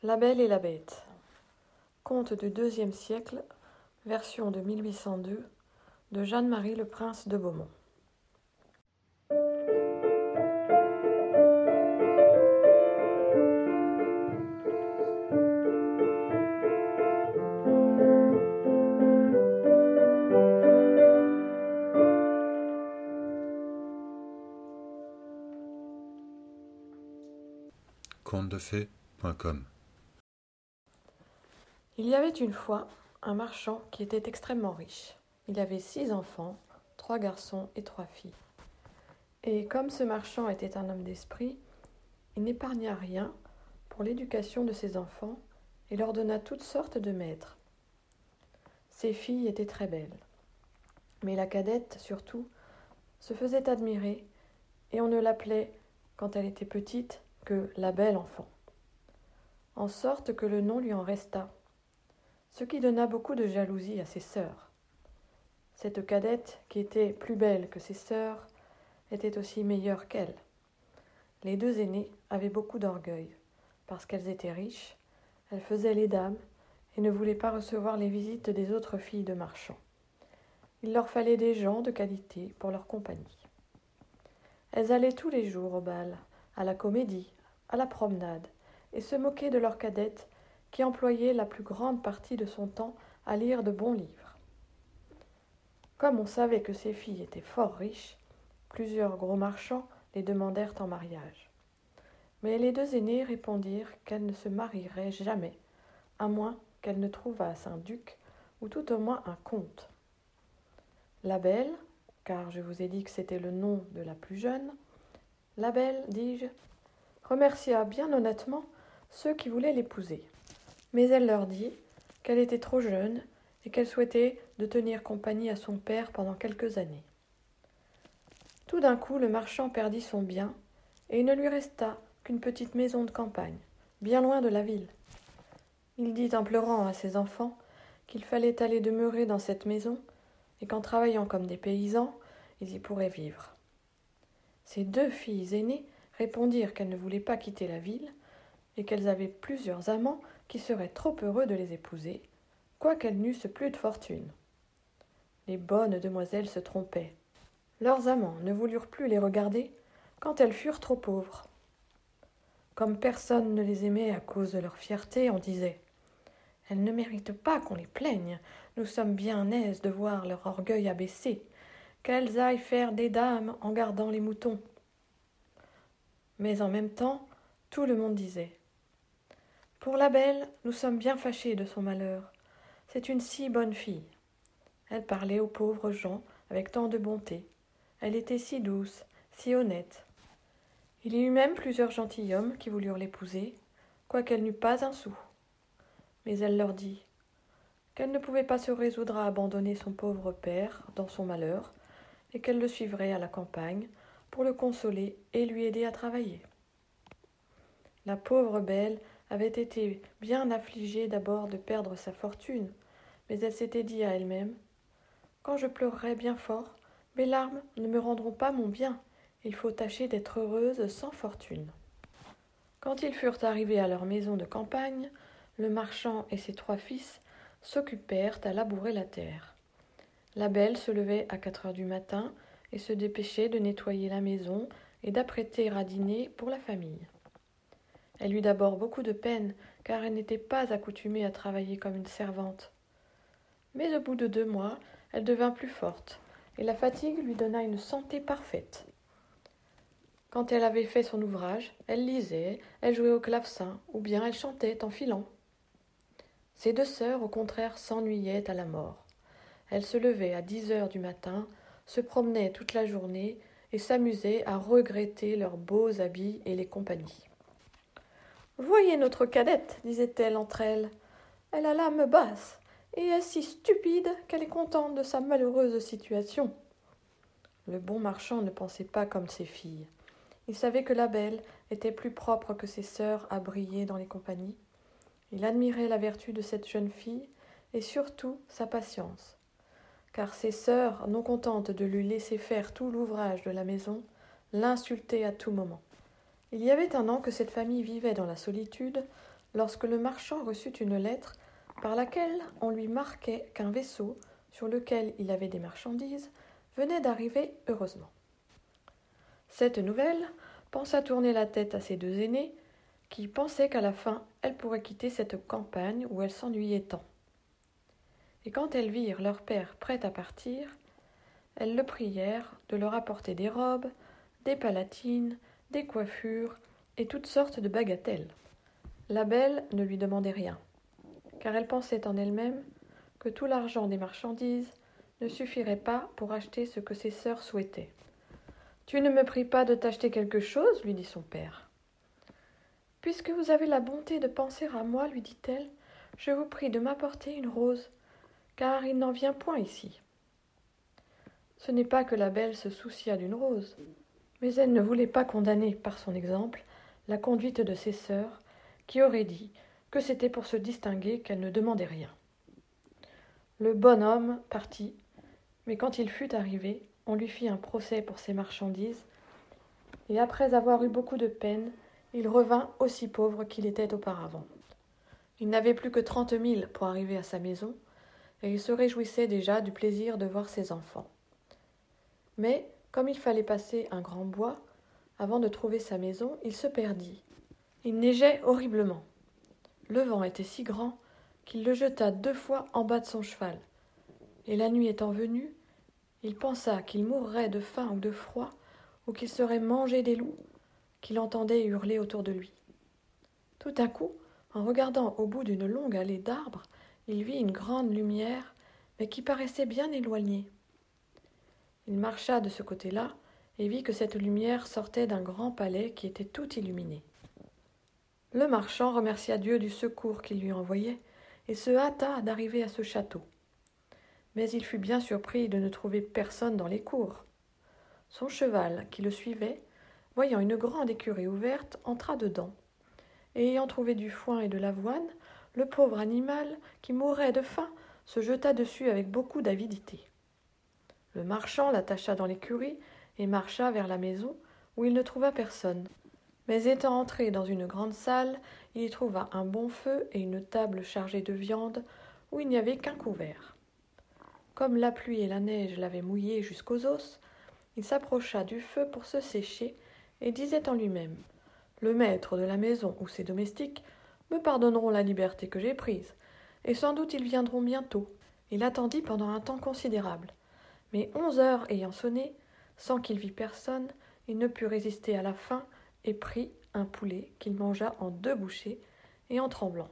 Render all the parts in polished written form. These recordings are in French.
La Belle et la Bête. Conte du IIe siècle, version de 1802, de Jeanne-Marie le Prince de Beaumont. Contesdefées.com. Il y avait une fois un marchand qui était extrêmement riche. Il avait 6 enfants, 3 garçons et 3 filles. Et comme ce marchand était un homme d'esprit, il n'épargna rien pour l'éducation de ses enfants et leur donna toutes sortes de maîtres. Ses filles étaient très belles, mais la cadette, surtout, se faisait admirer et on ne l'appelait, quand elle était petite, que la belle enfant. En sorte que le nom lui en resta, ce qui donna beaucoup de jalousie à ses sœurs. Cette cadette, qui était plus belle que ses sœurs, était aussi meilleure qu'elle. Les 2 aînées avaient beaucoup d'orgueil. Parce qu'elles étaient riches, elles faisaient les dames et ne voulaient pas recevoir les visites des autres filles de marchands. Il leur fallait des gens de qualité pour leur compagnie. Elles allaient tous les jours au bal, à la comédie, à la promenade, et se moquaient de leur cadette qui employait la plus grande partie de son temps à lire de bons livres. Comme on savait que ces filles étaient fort riches, plusieurs gros marchands les demandèrent en mariage. Mais les 2 aînées répondirent qu'elles ne se marieraient jamais, à moins qu'elles ne trouvassent un duc ou tout au moins un comte. La belle, car je vous ai dit que c'était le nom de la plus jeune, la belle, dis-je, remercia bien honnêtement ceux qui voulaient l'épouser. Mais elle leur dit qu'elle était trop jeune et qu'elle souhaitait de tenir compagnie à son père pendant quelques années. Tout d'un coup, le marchand perdit son bien et il ne lui resta qu'une petite maison de campagne, bien loin de la ville. Il dit en pleurant à ses enfants qu'il fallait aller demeurer dans cette maison et qu'en travaillant comme des paysans, ils y pourraient vivre. Ses 2 filles aînées répondirent qu'elles ne voulaient pas quitter la ville et qu'elles avaient plusieurs amants qui seraient trop heureux de les épouser, quoiqu'elles n'eussent plus de fortune. Les bonnes demoiselles se trompaient. Leurs amants ne voulurent plus les regarder quand elles furent trop pauvres. Comme personne ne les aimait à cause de leur fierté, on disait « Elles ne méritent pas qu'on les plaigne, nous sommes bien aises de voir leur orgueil abaissé, qu'elles aillent faire des dames en gardant les moutons. » Mais en même temps, tout le monde disait « Pour la belle, nous sommes bien fâchés de son malheur. C'est une si bonne fille. Elle parlait aux pauvres gens avec tant de bonté. Elle était si douce, si honnête. Il y eut même plusieurs gentilshommes qui voulurent l'épouser, quoiqu'elle n'eût pas un sou. Mais elle leur dit qu'elle ne pouvait pas se résoudre à abandonner son pauvre père dans son malheur, et qu'elle le suivrait à la campagne pour le consoler et lui aider à travailler. La pauvre belle avait été bien affligée d'abord de perdre sa fortune, mais elle s'était dit à elle-même « Quand je pleurerai bien fort, mes larmes ne me rendront pas mon bien, il faut tâcher d'être heureuse sans fortune. » Quand ils furent arrivés à leur maison de campagne, le marchand et ses 3 fils s'occupèrent à labourer la terre. La belle se levait à 4 heures du matin et se dépêchait de nettoyer la maison et d'apprêter à dîner pour la famille. Elle eut d'abord beaucoup de peine, car elle n'était pas accoutumée à travailler comme une servante. Mais au bout de 2 mois, elle devint plus forte, et la fatigue lui donna une santé parfaite. Quand elle avait fait son ouvrage, elle lisait, elle jouait au clavecin, ou bien elle chantait en filant. Ses 2 sœurs, au contraire, s'ennuyaient à la mort. Elles se levaient à 10 heures du matin, se promenaient toute la journée et s'amusaient à regretter leurs beaux habits et les compagnies. « Voyez notre cadette, disait-elle entre elles. Elle a l'âme basse et est si stupide qu'elle est contente de sa malheureuse situation. » Le bon marchand ne pensait pas comme ses filles. Il savait que la belle était plus propre que ses sœurs à briller dans les compagnies. Il admirait la vertu de cette jeune fille et surtout sa patience. Car ses sœurs, non contentes de lui laisser faire tout l'ouvrage de la maison, l'insultaient à tout moment. Il y avait un an que cette famille vivait dans la solitude, lorsque le marchand reçut une lettre par laquelle on lui marquait qu'un vaisseau, sur lequel il avait des marchandises, venait d'arriver heureusement. Cette nouvelle pensa tourner la tête à ses deux aînés, qui pensaient qu'à la fin, elles pourraient quitter cette campagne où elles s'ennuyaient tant. Et quand elles virent leur père prêt à partir, elles le prièrent de leur apporter des robes, des palatines, des coiffures et toutes sortes de bagatelles. La belle ne lui demandait rien, car elle pensait en elle-même que tout l'argent des marchandises ne suffirait pas pour acheter ce que ses sœurs souhaitaient. « Tu ne me pries pas de t'acheter quelque chose, lui dit son père. « Puisque vous avez la bonté de penser à moi, lui dit-elle, je vous prie de m'apporter une rose, car il n'en vient point ici. » Ce n'est pas que la belle se souciât d'une rose, mais elle ne voulait pas condamner, par son exemple, la conduite de ses sœurs, qui auraient dit que c'était pour se distinguer qu'elle ne demandait rien. Le bonhomme partit, mais quand il fut arrivé, on lui fit un procès pour ses marchandises, et après avoir eu beaucoup de peine, il revint aussi pauvre qu'il était auparavant. Il n'avait plus que 30 000 pour arriver à sa maison, et il se réjouissait déjà du plaisir de voir ses enfants. Mais, comme il fallait passer un grand bois, avant de trouver sa maison, il se perdit. Il neigeait horriblement. Le vent était si grand qu'il le jeta 2 fois en bas de son cheval, et la nuit étant venue, il pensa qu'il mourrait de faim ou de froid, ou qu'il serait mangé des loups, qu'il entendait hurler autour de lui. Tout à coup, en regardant au bout d'une longue allée d'arbres, il vit une grande lumière, mais qui paraissait bien éloignée. Il marcha de ce côté-là et vit que cette lumière sortait d'un grand palais qui était tout illuminé. Le marchand remercia Dieu du secours qu'il lui envoyait et se hâta d'arriver à ce château. Mais il fut bien surpris de ne trouver personne dans les cours. Son cheval, qui le suivait, voyant une grande écurie ouverte, entra dedans. Et ayant trouvé du foin et de l'avoine, le pauvre animal, qui mourait de faim, se jeta dessus avec beaucoup d'avidité. Le marchand l'attacha dans l'écurie et marcha vers la maison, où il ne trouva personne. Mais étant entré dans une grande salle, il y trouva un bon feu et une table chargée de viande, où il n'y avait qu'un couvert. Comme la pluie et la neige l'avaient mouillé jusqu'aux os, il s'approcha du feu pour se sécher et disait en lui-même « Le maître de la maison ou ses domestiques me pardonneront la liberté que j'ai prise, et sans doute ils viendront bientôt. » Il attendit pendant un temps considérable. Mais 11 heures ayant sonné, sans qu'il vît personne, il ne put résister à la faim et prit un poulet qu'il mangea en 2 bouchées et en tremblant.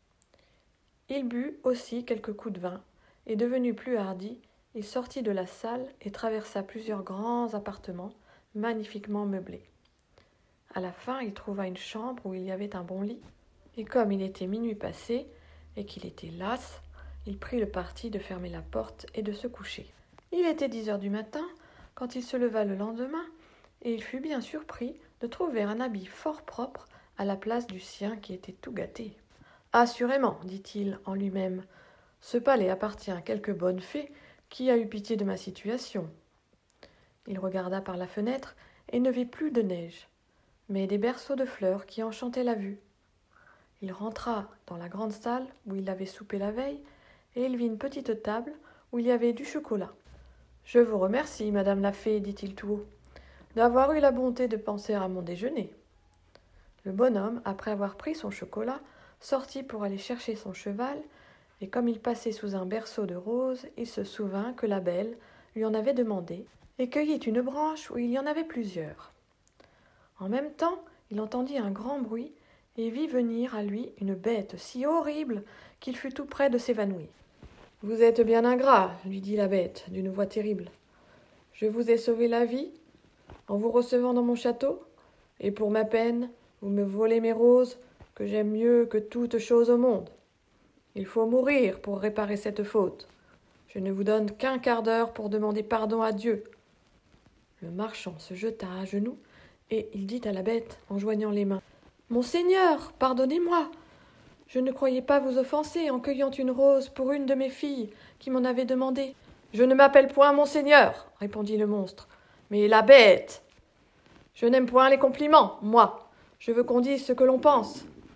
Il but aussi quelques coups de vin, et devenu plus hardi, il sortit de la salle et traversa plusieurs grands appartements magnifiquement meublés. À la fin, il trouva une chambre où il y avait un bon lit, et comme il était minuit passé et qu'il était las, il prit le parti de fermer la porte et de se coucher. Il était 10 heures du matin quand il se leva le lendemain, et il fut bien surpris de trouver un habit fort propre à la place du sien qui était tout gâté. « Assurément, dit-il en lui-même, ce palais appartient à quelque bonne fée qui a eu pitié de ma situation. » Il regarda par la fenêtre et ne vit plus de neige, mais des berceaux de fleurs qui enchantaient la vue. Il rentra dans la grande salle où il avait soupé la veille, et il vit une petite table où il y avait du chocolat. « Je vous remercie, madame la fée, dit-il tout haut, d'avoir eu la bonté de penser à mon déjeuner. » Le bonhomme, après avoir pris son chocolat, sortit pour aller chercher son cheval, et comme il passait sous un berceau de roses, il se souvint que la belle lui en avait demandé, et cueillit une branche où il y en avait plusieurs. En même temps, il entendit un grand bruit, et vit venir à lui une bête si horrible qu'il fut tout près de s'évanouir. « Vous êtes bien ingrat, lui dit la bête d'une voix terrible. Je vous ai sauvé la vie en vous recevant dans mon château, et pour ma peine, vous me volez mes roses que j'aime mieux que toute chose au monde. Il faut mourir pour réparer cette faute. Je ne vous donne qu'1 quart d'heure pour demander pardon à Dieu. » Le marchand se jeta à genoux, et il dit à la bête en joignant les mains « Mon Seigneur, pardonnez-moi. Je ne croyais pas vous offenser en cueillant une rose pour une de mes filles qui m'en avait demandé. »« Je ne m'appelle point Monseigneur, répondit le monstre, mais la bête. Je n'aime point les compliments, moi. Je veux qu'on dise ce que l'on pense. »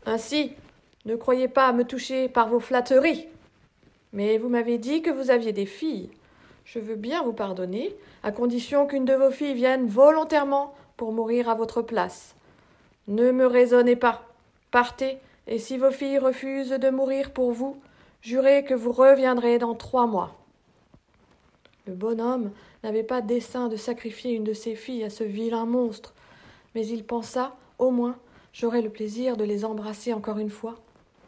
Ainsi, ne croyez pas me toucher par vos flatteries. Mais vous m'avez dit que vous aviez des filles. Je veux bien vous pardonner, à condition qu'une de vos filles vienne volontairement pour mourir à votre place. Ne me raisonnez pas. Partez, et si vos filles refusent de mourir pour vous, jurez que vous reviendrez dans 3 mois. Le bonhomme n'avait pas dessein de sacrifier une de ses filles à ce vilain monstre, mais il pensa, au moins, j'aurai le plaisir de les embrasser encore une fois.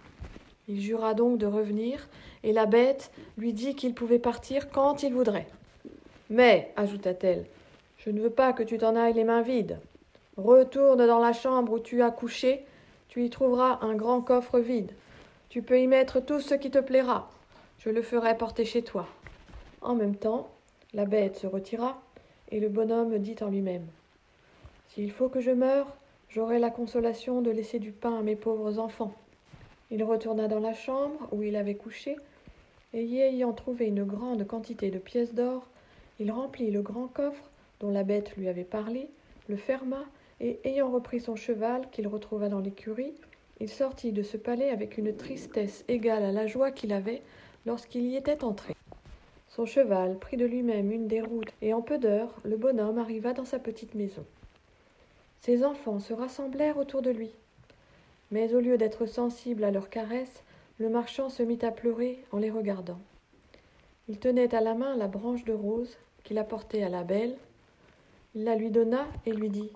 Il jura donc de revenir, et la bête lui dit qu'il pouvait partir quand il voudrait. Mais, ajouta-t-elle, je ne veux pas que tu t'en ailles les mains vides. Retourne dans la chambre où tu as couché, tu y trouveras un grand coffre vide. Tu peux y mettre tout ce qui te plaira. Je le ferai porter chez toi. En même temps, la bête se retira, et le bonhomme dit en lui-même « S'il faut que je meure, j'aurai la consolation de laisser du pain à mes pauvres enfants. » Il retourna dans la chambre où il avait couché, et y ayant trouvé une grande quantité de pièces d'or, il remplit le grand coffre dont la bête lui avait parlé, le ferma, et ayant repris son cheval qu'il retrouva dans l'écurie, il sortit de ce palais avec une tristesse égale à la joie qu'il avait lorsqu'il y était entré. Son cheval prit de lui-même une des routes, et en peu d'heures, le bonhomme arriva dans sa petite maison. Ses enfants se rassemblèrent autour de lui. Mais au lieu d'être sensible à leurs caresses, le marchand se mit à pleurer en les regardant. Il tenait à la main la branche de rose qu'il apportait à la belle. Il la lui donna et lui dit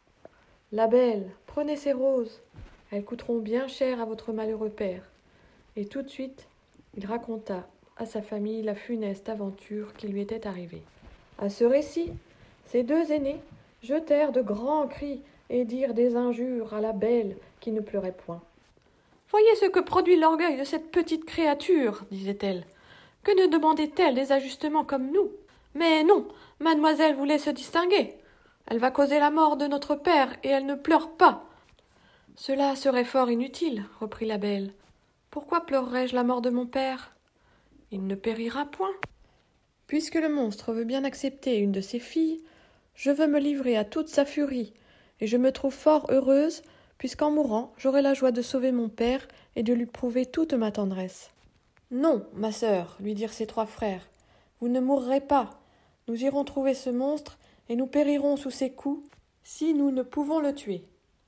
« La belle, prenez ces roses, elles coûteront bien cher à votre malheureux père. » Et tout de suite, il raconta à sa famille la funeste aventure qui lui était arrivée. À ce récit, ses 2 aînés jetèrent de grands cris et dirent des injures à la belle qui ne pleurait point. « Voyez ce que produit l'orgueil de cette petite créature, disait-elle. Que ne demandait-elle des ajustements comme nous? Mais non, mademoiselle voulait se distinguer. Elle va causer la mort de notre père et elle ne pleure pas. » « Cela serait fort inutile, reprit la belle. Pourquoi pleurerais-je la mort de mon père? Il ne périra point. Puisque le monstre veut bien accepter une de ses filles, je veux me livrer à toute sa furie, et je me trouve fort heureuse, puisqu'en mourant, j'aurai la joie de sauver mon père et de lui prouver toute ma tendresse. Non, ma sœur, lui dirent ses 3 frères, vous ne mourrez pas. Nous irons trouver ce monstre, et nous périrons sous ses coups, si nous ne pouvons le tuer.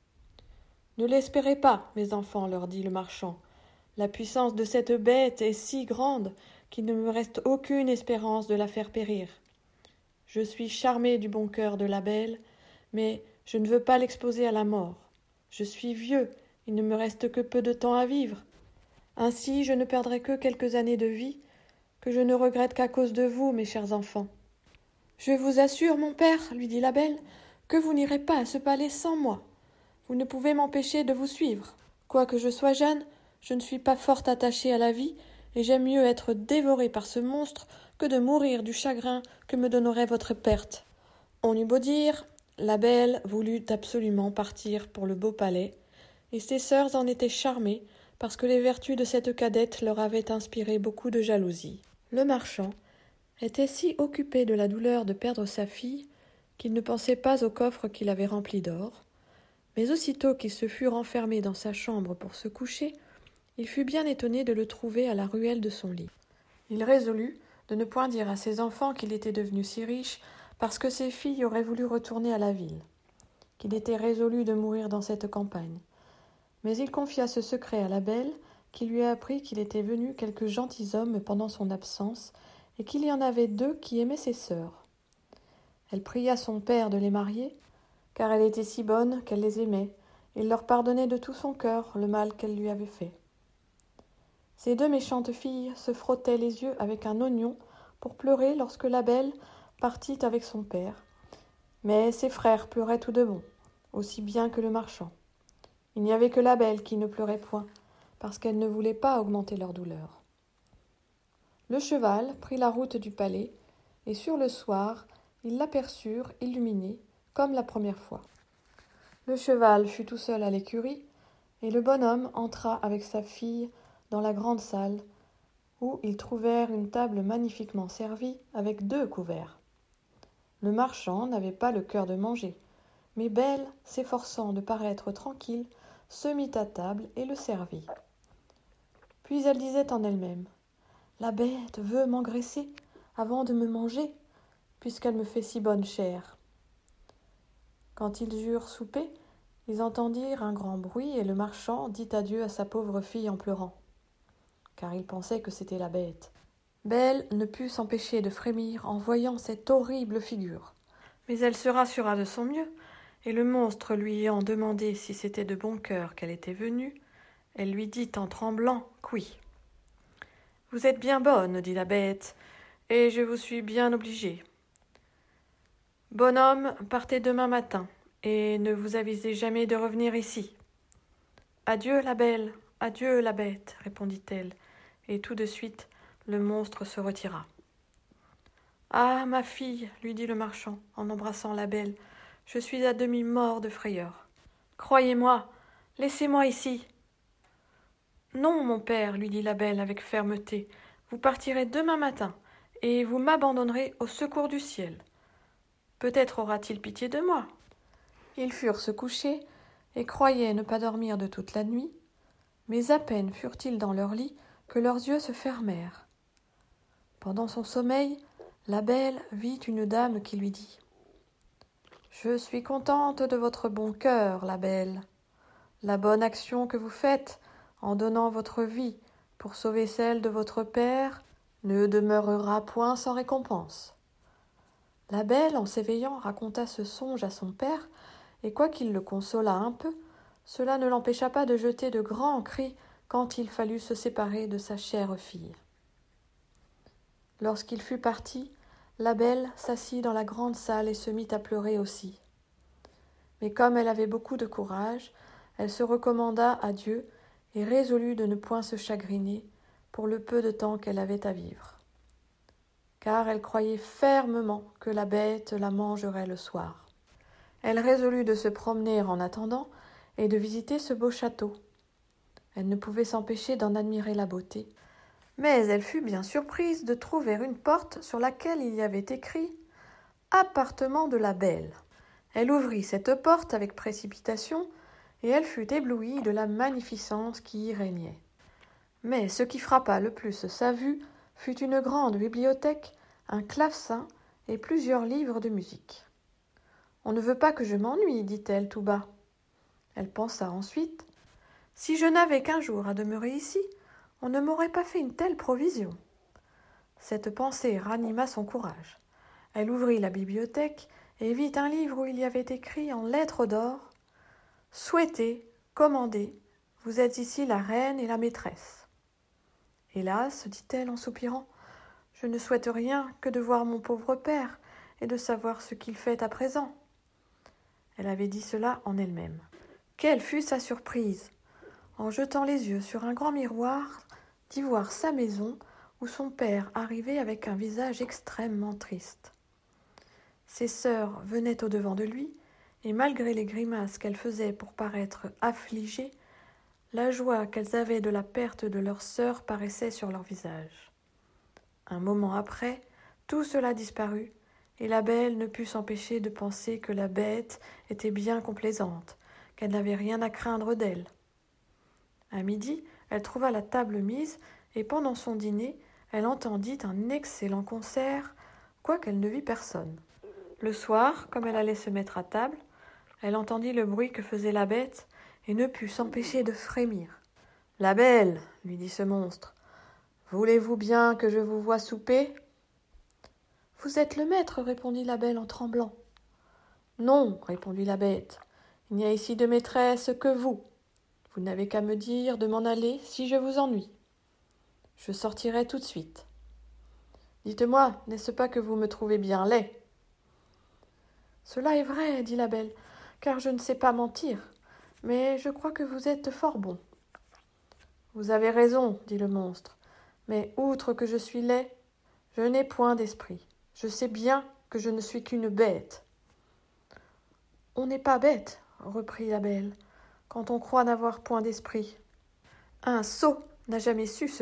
Ne l'espérez pas, mes enfants, leur dit le marchand. La puissance de cette bête est si grande qu'il ne me reste aucune espérance de la faire périr. Je suis charmé du bon cœur de la belle, mais je ne veux pas l'exposer à la mort. Je suis vieux, il ne me reste que peu de temps à vivre. Ainsi je ne perdrai que quelques années de vie, que je ne regrette qu'à cause de vous, mes chers enfants. Je vous assure, mon père, lui dit la belle, que vous n'irez pas à ce palais sans moi. Vous ne pouvez m'empêcher de vous suivre. Quoique je sois jeune, je ne suis pas fort attachée à la vie, et j'aime mieux être dévorée par ce monstre que de mourir du chagrin que me donnerait votre perte. » On eut beau dire, la belle voulut absolument partir pour le beau palais, et ses sœurs en étaient charmées, parce que les vertus de cette cadette leur avaient inspiré beaucoup de jalousie. Le marchand était si occupé de la douleur de perdre sa fille qu'il ne pensait pas au coffre qu'il avait rempli d'or, mais aussitôt qu'il se fut renfermé dans sa chambre pour se coucher, il fut bien étonné de le trouver à la ruelle de son lit. Il résolut de ne point dire à ses enfants qu'il était devenu si riche parce que ses filles auraient voulu retourner à la ville, qu'il était résolu de mourir dans cette campagne. Mais il confia ce secret à la belle, qui lui apprit qu'il était venu quelques gentilshommes pendant son absence et qu'il y en avait 2 qui aimaient ses sœurs. Elle pria son père de les marier, car elle était si bonne qu'elle les aimait, et il leur pardonnait de tout son cœur le mal qu'elle lui avait fait. Ces 2 méchantes filles se frottaient les yeux avec un oignon pour pleurer lorsque la belle partit avec son père. Mais ses frères pleuraient tout de bon, aussi bien que le marchand. Il n'y avait que la belle qui ne pleurait point, parce qu'elle ne voulait pas augmenter leur douleur. Le cheval prit la route du palais, et sur le soir, ils l'aperçurent illuminé, comme la première fois. Le cheval fut tout seul à l'écurie, et le bonhomme entra avec sa fille dans la grande salle, où ils trouvèrent une table magnifiquement servie avec 2 couverts. Le marchand n'avait pas le cœur de manger, mais Belle, s'efforçant de paraître tranquille, se mit à table et le servit. Puis elle disait en elle-même : « La bête veut m'engraisser avant de me manger, puisqu'elle me fait si bonne chère. » Quand ils eurent soupé, ils entendirent un grand bruit et le marchand dit adieu à sa pauvre fille en pleurant, car il pensait que c'était la bête. Belle ne put s'empêcher de frémir en voyant cette horrible figure, mais elle se rassura de son mieux, et le monstre lui ayant demandé si c'était de bon cœur qu'elle était venue, elle lui dit en tremblant qu'oui. « Vous êtes bien bonne, dit la bête, et je vous suis bien obligée. Bonhomme, partez demain matin, et ne vous avisez jamais de revenir ici. »« Adieu, la belle, adieu, la bête, répondit-elle, et tout de suite, le monstre se retira. « Ah, ma fille, lui dit le marchand, en embrassant la belle, je suis à demi mort de frayeur. Croyez-moi, laissez-moi ici. »« Non, mon père, lui dit la belle avec fermeté, vous partirez demain matin, et vous m'abandonnerez au secours du ciel. Peut-être aura-t-il pitié de moi. » Ils furent se coucher, et croyaient ne pas dormir de toute la nuit, mais à peine furent-ils dans leur lit que leurs yeux se fermèrent. Pendant son sommeil, la belle vit une dame qui lui dit : « Je suis contente de votre bon cœur, la belle. La bonne action que vous faites en donnant votre vie pour sauver celle de votre père ne demeurera point sans récompense. » La belle, en s'éveillant, raconta ce songe à son père, et quoiqu'il le consolât un peu, cela ne l'empêcha pas de jeter de grands cris quand il fallut se séparer de sa chère fille. Lorsqu'il fut parti, la belle s'assit dans la grande salle et se mit à pleurer aussi. Mais comme elle avait beaucoup de courage, elle se recommanda à Dieu et résolut de ne point se chagriner pour le peu de temps qu'elle avait à vivre. Car elle croyait fermement que la bête la mangerait le soir. Elle résolut de se promener en attendant et de visiter ce beau château. Elle ne pouvait s'empêcher d'en admirer la beauté, mais elle fut bien surprise de trouver une porte sur laquelle il y avait écrit « Appartement de la belle ». Elle ouvrit cette porte avec précipitation, et elle fut éblouie de la magnificence qui y régnait. Mais ce qui frappa le plus sa vue fut une grande bibliothèque, un clavecin et plusieurs livres de musique. « On ne veut pas que je m'ennuie, dit-elle tout bas. » Elle pensa ensuite : « Si je n'avais qu'un jour à demeurer ici, on ne m'aurait pas fait une telle provision. » Cette pensée ranima son courage. Elle ouvrit la bibliothèque et vit un livre où il y avait écrit en lettres d'or : « Souhaitez, commandez, vous êtes ici la reine et la maîtresse. » « Hélas, dit-elle en soupirant, je ne souhaite rien que de voir mon pauvre père et de savoir ce qu'il fait à présent. » Elle avait dit cela en elle-même. Quelle fut sa surprise, en jetant les yeux sur un grand miroir, d'y voir sa maison où son père arrivait avec un visage extrêmement triste. Ses sœurs venaient au-devant de lui, et malgré les grimaces qu'elles faisaient pour paraître affligées, la joie qu'elles avaient de la perte de leur sœur paraissait sur leur visage. Un moment après, tout cela disparut, et la belle ne put s'empêcher de penser que la bête était bien complaisante, qu'elle n'avait rien à craindre d'elle. À midi, elle trouva la table mise, et pendant son dîner, elle entendit un excellent concert, quoiqu'elle ne vit personne. Le soir, comme elle allait se mettre à table, elle entendit le bruit que faisait la bête, et ne put s'empêcher de frémir. « La belle, lui dit ce monstre, voulez-vous bien que je vous voie souper ? » « Vous êtes le maître, répondit la belle en tremblant. « Non, répondit la bête, il n'y a ici de maîtresse que vous. Vous n'avez qu'à me dire de m'en aller si je vous ennuie. Je sortirai tout de suite. Dites-moi, n'est-ce pas que vous me trouvez bien laid ? » « Cela est vrai, dit la belle, car je ne sais pas mentir, mais je crois que vous êtes fort bon. »« Vous avez raison, dit le monstre, mais outre que je suis laid, je n'ai point d'esprit. Je sais bien que je ne suis qu'une bête. »« On n'est pas bête, reprit la belle, quand on croit n'avoir point d'esprit. Un sot n'a jamais su cela. »«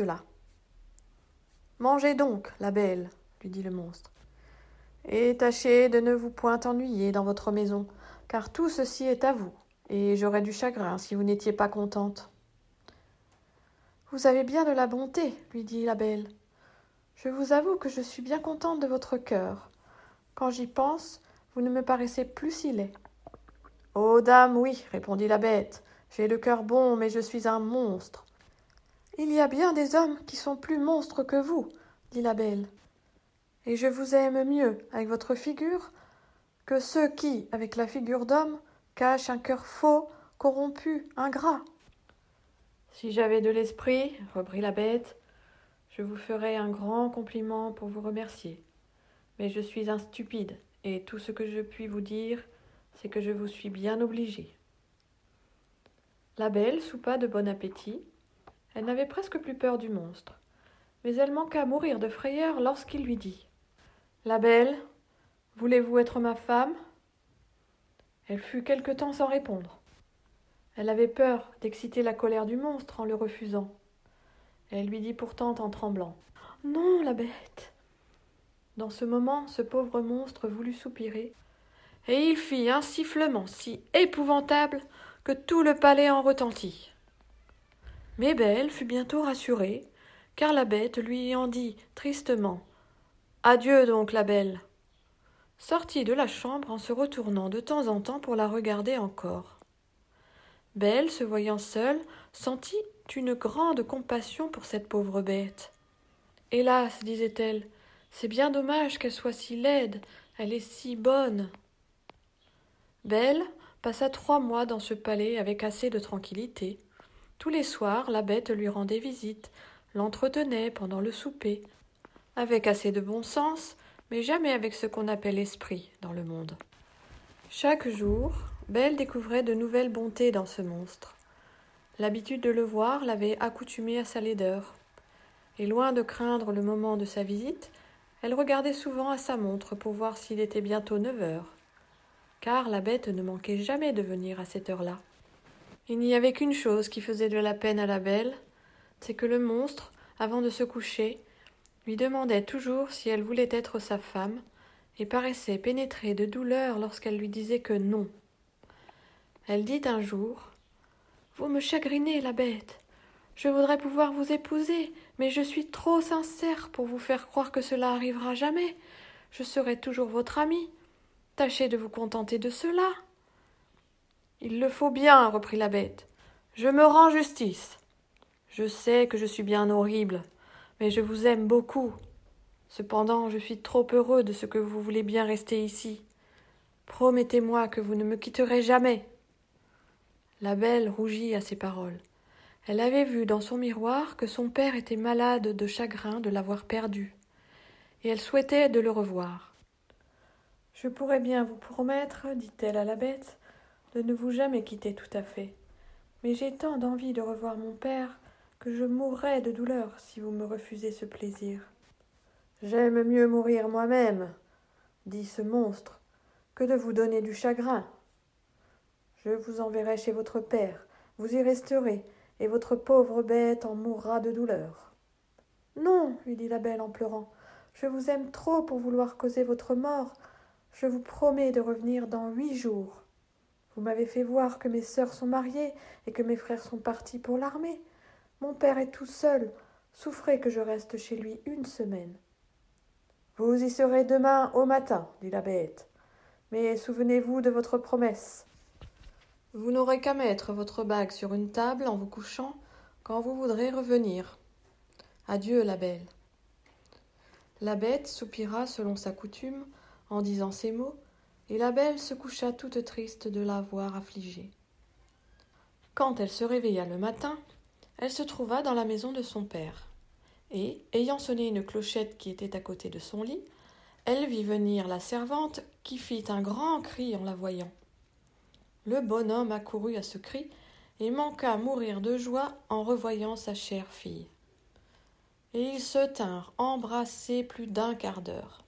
Mangez donc, la belle, lui dit le monstre, et tâchez de ne vous point ennuyer dans votre maison, car tout ceci est à vous. et j'aurais du chagrin si vous n'étiez pas contente. »« Vous avez bien de la bonté, lui dit la belle. Je vous avoue que je suis bien contente de votre cœur. Quand j'y pense, vous ne me paraissez plus si laid. »« Oh, dame, oui, répondit la bête. J'ai le cœur bon, mais je suis un monstre. »« Il y a bien des hommes qui sont plus monstres que vous, dit la belle. Et je vous aime mieux avec votre figure que ceux qui, avec la figure d'homme, cachent un cœur faux, corrompu, ingrat. »« Si j'avais de l'esprit, reprit la bête, je vous ferais un grand compliment pour vous remercier. Mais je suis un stupide, et tout ce que je puis vous dire, c'est que je vous suis bien obligée. » La belle soupa de bon appétit. Elle n'avait presque plus peur du monstre, mais elle manqua à mourir de frayeur lorsqu'il lui dit : « La belle, voulez-vous être ma femme ?» Elle fut quelque temps sans répondre. Elle avait peur d'exciter la colère du monstre en le refusant. Elle lui dit pourtant en tremblant : « Non, la bête !» Dans ce moment, ce pauvre monstre voulut soupirer, et il fit un sifflement si épouvantable que tout le palais en retentit. Mais Belle fut bientôt rassurée, car la bête lui en dit tristement : « Adieu donc, la belle !» sortit de la chambre en se retournant de temps en temps pour la regarder encore. Belle, se voyant seule, sentit une grande compassion pour cette pauvre bête. « Hélas, disait-elle, c'est bien dommage qu'elle soit si laide, elle est si bonne. » Belle passa 3 mois dans ce palais avec assez de tranquillité. Tous les soirs, la bête lui rendait visite, l'entretenait pendant le souper, avec assez de bon sens, mais jamais avec ce qu'on appelle esprit dans le monde. Chaque jour, Belle découvrait de nouvelles bontés dans ce monstre. L'habitude de le voir l'avait accoutumée à sa laideur. Et loin de craindre le moment de sa visite, elle regardait souvent à sa montre pour voir s'il était bientôt 9 heures. Car la bête ne manquait jamais de venir à cette heure-là. Il n'y avait qu'une chose qui faisait de la peine à la belle, c'est que le monstre, avant de se coucher, lui demandait toujours si elle voulait être sa femme, et paraissait pénétrée de douleur lorsqu'elle lui disait que non. Elle dit un jour : « Vous me chagrinez, la bête. Je voudrais pouvoir vous épouser, mais je suis trop sincère pour vous faire croire que cela arrivera jamais. Je serai toujours votre amie. Tâchez de vous contenter de cela. »« Il le faut bien, reprit la bête. Je me rends justice. Je sais que je suis bien horrible, mais je vous aime beaucoup. Cependant, je suis trop heureux de ce que vous voulez bien rester ici. Promettez-moi que vous ne me quitterez jamais. » La belle rougit à ces paroles. Elle avait vu dans son miroir que son père était malade de chagrin de l'avoir perdu, et elle souhaitait de le revoir. « Je pourrais bien vous promettre, dit-elle à la bête, de ne vous jamais quitter tout à fait. Mais j'ai tant d'envie de revoir mon père que je mourrais de douleur si vous me refusez ce plaisir. »« J'aime mieux mourir moi-même, dit ce monstre, que de vous donner du chagrin. Je vous enverrai chez votre père, vous y resterez, et votre pauvre bête en mourra de douleur. »« Non, lui dit la belle en pleurant, je vous aime trop pour vouloir causer votre mort. Je vous promets de revenir dans 8 jours. Vous m'avez fait voir que mes sœurs sont mariées et que mes frères sont partis pour l'armée. Mon père est tout seul. Souffrez que je reste chez lui 1 semaine. »« Vous y serez demain au matin, dit la bête. Mais souvenez-vous de votre promesse. Vous n'aurez qu'à mettre votre bague sur une table en vous couchant quand vous voudrez revenir. Adieu, la belle. » La bête soupira selon sa coutume en disant ces mots, et la belle se coucha toute triste de la voir affligée. Quand elle se réveilla le matin, elle se trouva dans la maison de son père, et, ayant sonné une clochette qui était à côté de son lit, elle vit venir la servante qui fit un grand cri en la voyant. Le bonhomme accourut à ce cri et manqua mourir de joie en revoyant sa chère fille. Et ils se tinrent embrassés plus d'1 quart d'heure.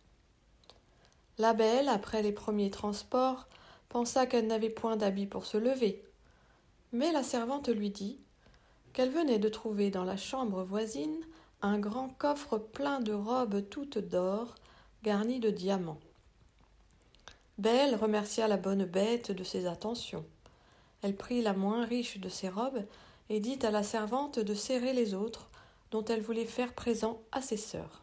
La belle, après les premiers transports, pensa qu'elle n'avait point d'habit pour se lever. Mais la servante lui dit qu'elle venait de trouver dans la chambre voisine un grand coffre plein de robes toutes d'or, garnies de diamants. Belle remercia la bonne bête de ses attentions. Elle prit la moins riche de ses robes et dit à la servante de serrer les autres, dont elle voulait faire présent à ses sœurs.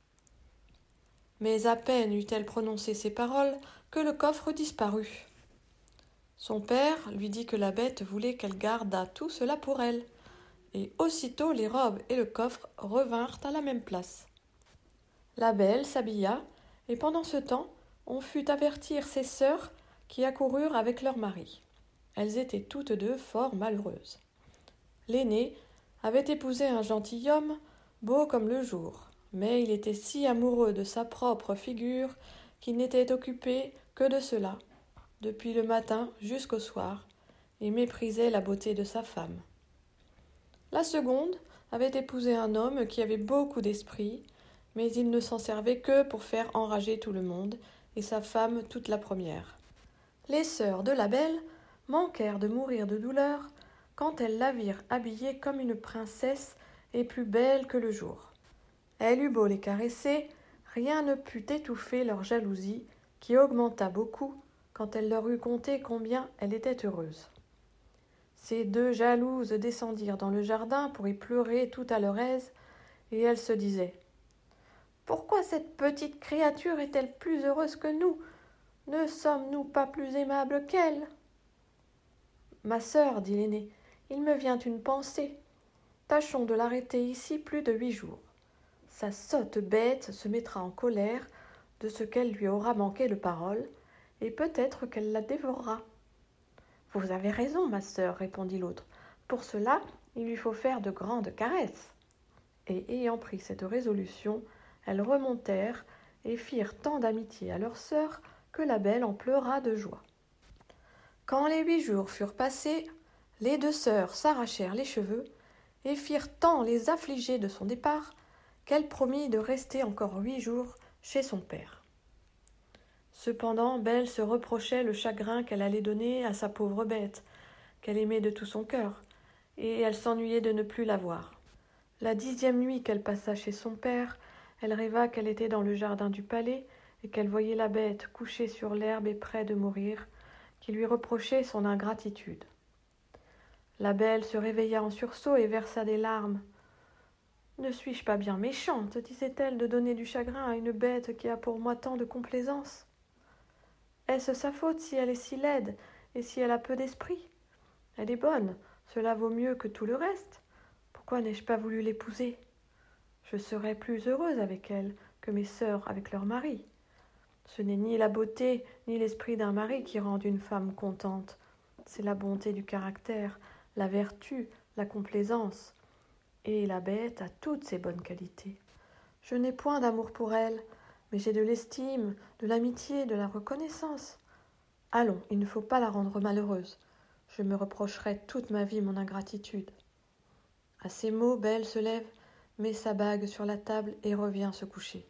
Mais à peine eut-elle prononcé ces paroles que le coffre disparut. Son père lui dit que la bête voulait qu'elle gardât tout cela pour elle, et aussitôt les robes et le coffre revinrent à la même place. La belle s'habilla, et pendant ce temps, on fut avertir ses sœurs qui accoururent avec leurs maris. Elles étaient toutes deux fort malheureuses. L'aînée avait épousé un gentilhomme, beau comme le jour, mais il était si amoureux de sa propre figure qu'il n'était occupé que de cela, depuis le matin jusqu'au soir, et méprisait la beauté de sa femme. La seconde avait épousé un homme qui avait beaucoup d'esprit, mais il ne s'en servait que pour faire enrager tout le monde, et sa femme toute la première. Les sœurs de la belle manquèrent de mourir de douleur quand elles la virent habillée comme une princesse et plus belle que le jour. Elle eut beau les caresser, rien ne put étouffer leur jalousie, qui augmenta beaucoup quand elle leur eut conté combien elle était heureuse. Ces deux jalouses descendirent dans le jardin pour y pleurer tout à leur aise, et elles se disaient « Pourquoi cette petite créature est-elle plus heureuse que nous ? Ne sommes-nous pas plus aimables qu'elle ?» « Ma sœur, dit l'aînée, il me vient une pensée. Tâchons de l'arrêter ici plus de 8 jours. Sa sotte bête se mettra en colère de ce qu'elle lui aura manqué de parole, et peut-être qu'elle la dévorera. »« Vous avez raison, ma sœur, répondit l'autre. Pour cela, il lui faut faire de grandes caresses. » Et ayant pris cette résolution, elles remontèrent et firent tant d'amitié à leur sœur que la belle en pleura de joie. Quand les 8 jours furent passés, les deux sœurs s'arrachèrent les cheveux et firent tant les affliger de son départ qu'elle promit de rester encore 8 jours chez son père. Cependant, Belle se reprochait le chagrin qu'elle allait donner à sa pauvre bête, qu'elle aimait de tout son cœur, et elle s'ennuyait de ne plus la voir. La 10e nuit qu'elle passa chez son père, elle rêva qu'elle était dans le jardin du palais et qu'elle voyait la bête couchée sur l'herbe et près de mourir, qui lui reprochait son ingratitude. La belle se réveilla en sursaut et versa des larmes. « Ne suis-je pas bien méchante, disait-elle, de donner du chagrin à une bête qui a pour moi tant de complaisance ? Est-ce sa faute si elle est si laide et si elle a peu d'esprit ? Elle est bonne, cela vaut mieux que tout le reste. Pourquoi n'ai-je pas voulu l'épouser ? Je serais plus heureuse avec elle que mes sœurs avec leurs maris. Ce n'est ni la beauté ni l'esprit d'un mari qui rendent une femme contente. C'est la bonté du caractère, la vertu, la complaisance. Et la bête a toutes ces bonnes qualités. Je n'ai point d'amour pour elle, mais j'ai de l'estime, de l'amitié, de la reconnaissance. Allons, il ne faut pas la rendre malheureuse. Je me reprocherai toute ma vie mon ingratitude. » À ces mots, Belle se lève, met sa bague sur la table et revient se coucher.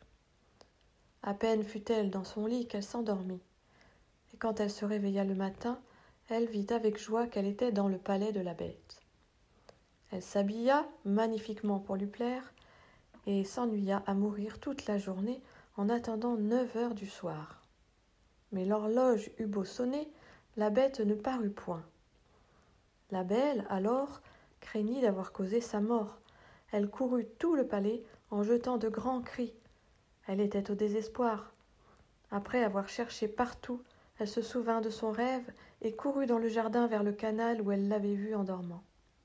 À peine fut-elle dans son lit qu'elle s'endormit. Et quand elle se réveilla le matin, elle vit avec joie qu'elle était dans le palais de la bête. Elle s'habilla magnifiquement pour lui plaire et s'ennuya à mourir toute la journée en attendant 9 heures du soir. Mais l'horloge eut beau sonner, la bête ne parut point. La belle, alors, craignit d'avoir causé sa mort. Elle courut tout le palais en jetant de grands cris. Elle était au désespoir. Après avoir cherché partout, elle se souvint de son rêve et courut dans le jardin vers le canal où elle l'avait vue en dormant.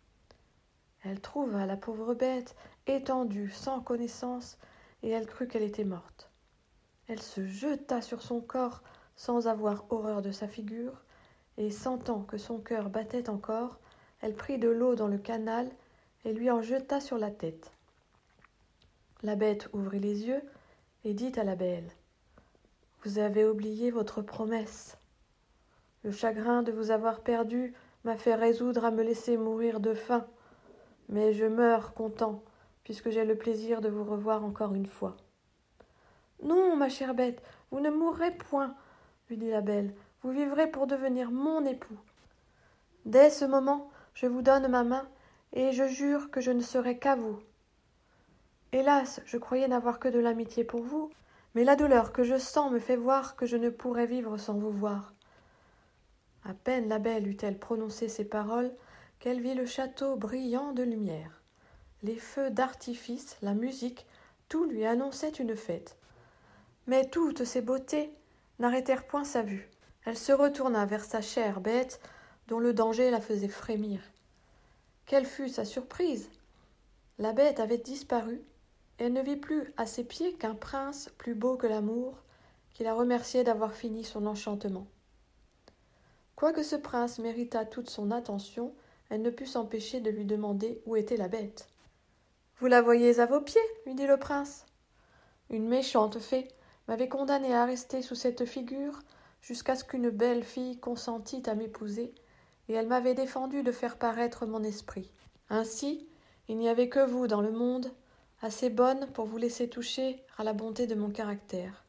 Elle trouva la pauvre bête étendue, sans connaissance, et elle crut qu'elle était morte. Elle se jeta sur son corps sans avoir horreur de sa figure, et sentant que son cœur battait encore, elle prit de l'eau dans le canal et lui en jeta sur la tête. La bête ouvrit les yeux et dit à la belle : « Vous avez oublié votre promesse. Le chagrin de vous avoir perdue m'a fait résoudre à me laisser mourir de faim, mais je meurs content, puisque j'ai le plaisir de vous revoir encore une fois. »« Non, ma chère bête, vous ne mourrez point, lui dit la belle, vous vivrez pour devenir mon époux. Dès ce moment, je vous donne ma main, et je jure que je ne serai qu'à vous. Hélas, je croyais n'avoir que de l'amitié pour vous, mais la douleur que je sens me fait voir que je ne pourrai vivre sans vous voir. À peine la belle eut-elle prononcé ces paroles qu'elle vit le château brillant de lumière. Les feux d'artifice, la musique, tout lui annonçait une fête. Mais toutes ces beautés n'arrêtèrent point sa vue. Elle se retourna vers sa chère bête, dont le danger la faisait frémir. Quelle fut sa surprise! La bête avait disparu, et elle ne vit plus à ses pieds qu'un prince plus beau que l'amour, qui la remerciait d'avoir fini son enchantement. Quoique ce prince méritât toute son attention, elle ne put s'empêcher de lui demander où était la bête. « Vous la voyez à vos pieds, lui dit le prince. Une méchante fée m'avait condamné à rester sous cette figure jusqu'à ce qu'une belle fille consentît à m'épouser, et elle m'avait défendu de faire paraître mon esprit. Ainsi, il n'y avait que vous dans le monde, assez bonne pour vous laisser toucher à la bonté de mon caractère.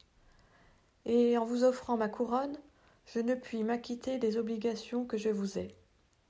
Et en vous offrant ma couronne, je ne puis m'acquitter des obligations que je vous ai. »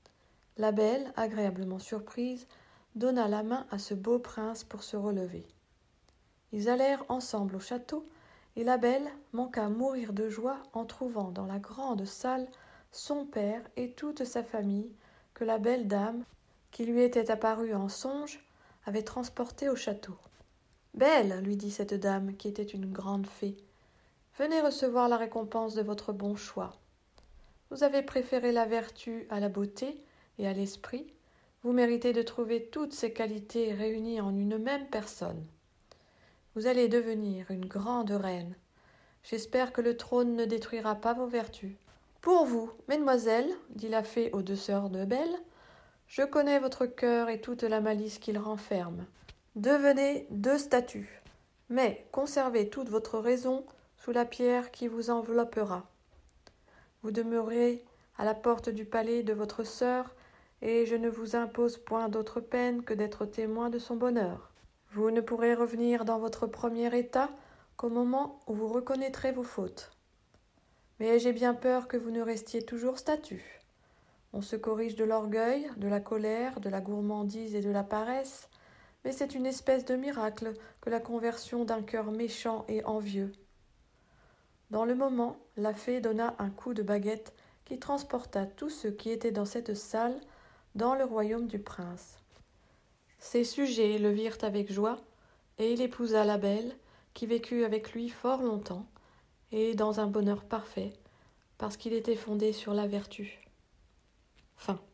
La belle, agréablement surprise, donna la main à ce beau prince pour se relever. Ils allèrent ensemble au château, et la belle manqua mourir de joie en trouvant dans la grande salle son père et toute sa famille que la belle dame, qui lui était apparue en songe, avait transportée au château. « Belle, lui dit cette dame, qui était une grande fée, venez recevoir la récompense de votre bon choix. Vous avez préféré la vertu à la beauté et à l'esprit, vous méritez de trouver toutes ces qualités réunies en une même personne. Vous allez devenir une grande reine. J'espère que le trône ne détruira pas vos vertus. Pour vous, mesdemoiselles, dit la fée aux deux sœurs de Belle, je connais votre cœur et toute la malice qu'il renferme. Devenez deux statues, mais conservez toute votre raison sous la pierre qui vous enveloppera. Vous demeurez à la porte du palais de votre sœur, et je ne vous impose point d'autre peine que d'être témoin de son bonheur. Vous ne pourrez revenir dans votre premier état qu'au moment où vous reconnaîtrez vos fautes. Mais j'ai bien peur que vous ne restiez toujours statue. On se corrige de l'orgueil, de la colère, de la gourmandise et de la paresse, mais c'est une espèce de miracle que la conversion d'un cœur méchant et envieux. » Dans le moment, la fée donna un coup de baguette qui transporta tous ceux qui étaient dans cette salle dans le royaume du prince. Ses sujets le virent avec joie, et il épousa la belle, qui vécut avec lui fort longtemps, et dans un bonheur parfait, parce qu'il était fondé sur la vertu. Fin.